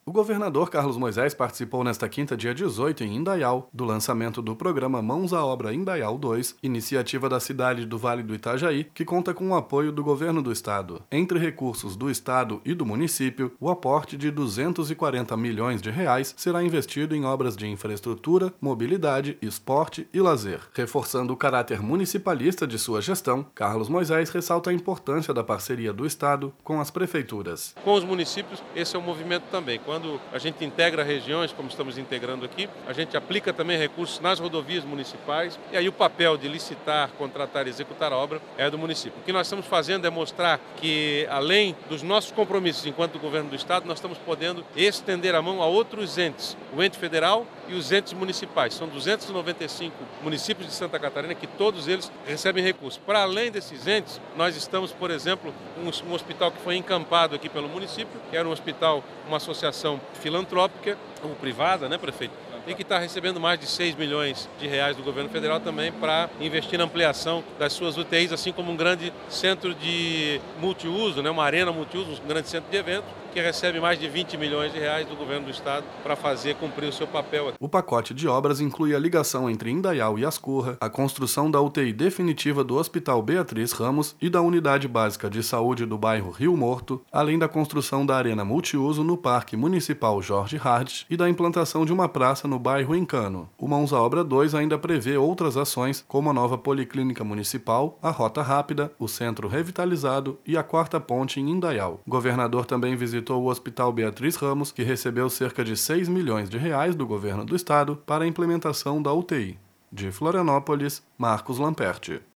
O governador Carlos Moisés participou nesta quinta, dia 18, em Indaial, do lançamento do programa Mãos à Obra Indaial 2, iniciativa da cidade do Vale do Itajaí, que conta com o apoio do governo do estado. Entre recursos do estado e do município, o aporte de R$ 240 milhões será investido em obras de infraestrutura, mobilidade, esporte e lazer. Reforçando o caráter municipalista de sua gestão, Carlos Moisés ressalta a importância da parceria do estado com as prefeituras. Com os municípios, esse é um movimento também. Quando a gente integra regiões, como estamos integrando aqui, a gente aplica também recursos nas rodovias municipais e aí o papel de licitar, contratar e executar a obra é do município. O que nós estamos fazendo é mostrar que, além dos nossos compromissos enquanto governo do estado, nós estamos podendo estender a mão a outros entes, o ente federal e os entes municipais. São 295 municípios de Santa Catarina que todos eles recebem recursos. Para além desses entes, nós estamos, por exemplo, um hospital que foi encampado aqui pelo município, que era um hospital, uma associação filantrópica, ou privada, né, prefeito? E que está recebendo mais de 6 milhões de reais do governo federal também para investir na ampliação das suas UTIs, assim como um grande centro de multiuso, né, uma arena multiuso, um grande centro de eventos, que recebe mais de 20 milhões de reais do governo do estado para fazer cumprir o seu papel aqui. O pacote de obras inclui a ligação entre Indaial e Ascurra, a construção da UTI definitiva do Hospital Beatriz Ramos e da Unidade Básica de Saúde do bairro Rio Morto, além da construção da arena multiuso no Parque Municipal Jorge Hardt e da implantação de uma praça no bairro Encano. O Mãos à Obra 2 ainda prevê outras ações, como a nova Policlínica Municipal, a Rota Rápida, o Centro Revitalizado e a Quarta Ponte em Indaial. O governador também visitou o Hospital Beatriz Ramos, que recebeu cerca de 6 milhões de reais do governo do estado para a implementação da UTI. De Florianópolis, Marcos Lamperti.